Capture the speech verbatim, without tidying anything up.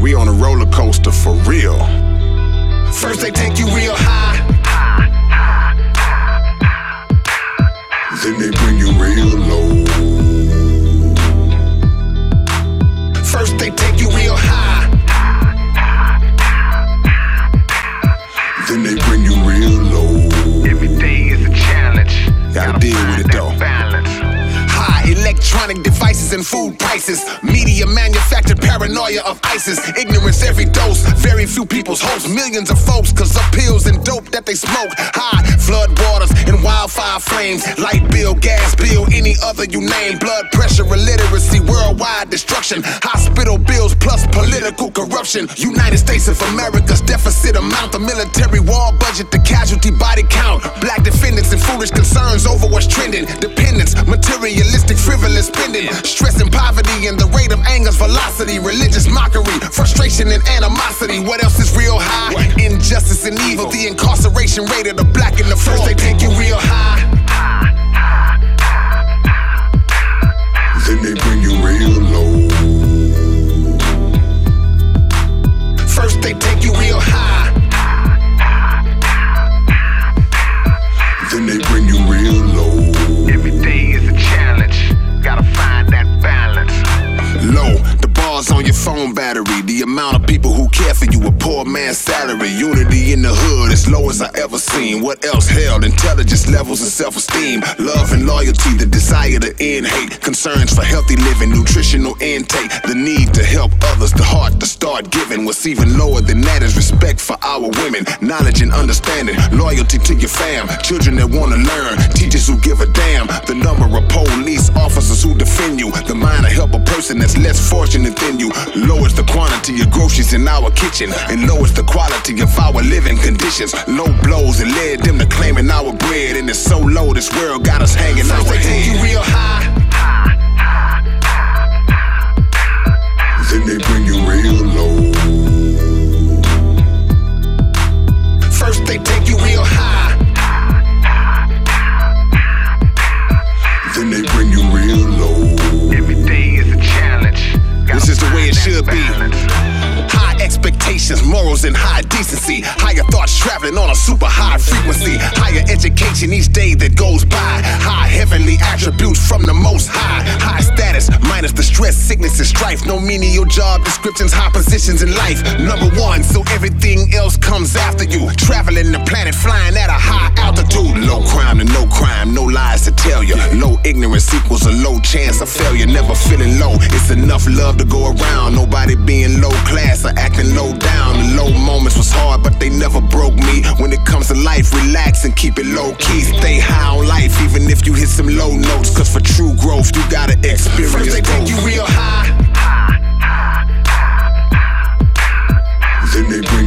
we on a roller coaster for real. First they take you real high, then they bring you real low. First they take you real high, then they bring you real low. Every day is a challenge. Gotta deal with it though. Balance. High electronic devices and food prices. Media manufactured paranoia of ISIS. Ignorance every dose. Very few people's hopes. Millions of folks cause of pills and dope that they smoke. High flood waters and wildfire flames. Light bill, gas bill, any other you name. Blood pressure, illiteracy, worldwide destruction. Hospital bills plus political corruption. United States of America's deficit amount. The military war budget, the casualty body count. Black defendants and foolish concerns over what's trending. Dependence, materialistic, frivolous spending. Stress and poverty and the rate of anger's velocity. Religious mockery, frustration and animosity. What else is real high? Injustice and evil. The incarceration rate of the black and the first they take you real high, then they bring you real low. First they take you real high, then they bring you real low. Every day is a challenge. Gotta find that balance. Low, the bars on your phone battery. The amount of people who care for you, a poor man's salary. Unity in the hood, as low as I ever seen. What else? Hell, intelligence levels and self-esteem. Love and loyalty, the desire to end hate. Concerns for healthy living, nutritional intake. The need to help others, the heart to start giving. What's even lower than that is respect for our women. Knowledge and understanding, loyalty to your fam. Children that wanna learn, teachers who give a damn. The number of police officers who defend you. The mind to help a person that's less fortunate than you. Low is the quantity of groceries in our kitchen, and low is the quality of our living conditions. Low blows and led them to claiming our bread, and it's so low this world got us hanging out. First they take you real high, then they bring you real low. First they take you real high, then they bring you real low. Every day is a challenge. This is the way it should be. High expectations, morals, and high decency. Higher thoughts traveling on a super high frequency. Higher education each day that goes by. High heavenly attributes from the most high. High status minus the stress, sickness, and strife. No menial job descriptions, high positions in life. Number one, so everything else comes after you. Traveling the planet, flying at a high altitude. Low crime to no crime, no lies to tell you. Low ignorance equals a low chance of failure. Never feeling low, it's enough love to go around. Nobody being low class or acting low down. The low moments was hard, but they never broke me. When it comes to life, relax and keep it low key. Stay high on life, even if you hit some low notes. Cause for true growth, you gotta experience First they both. Take you real high, then they bring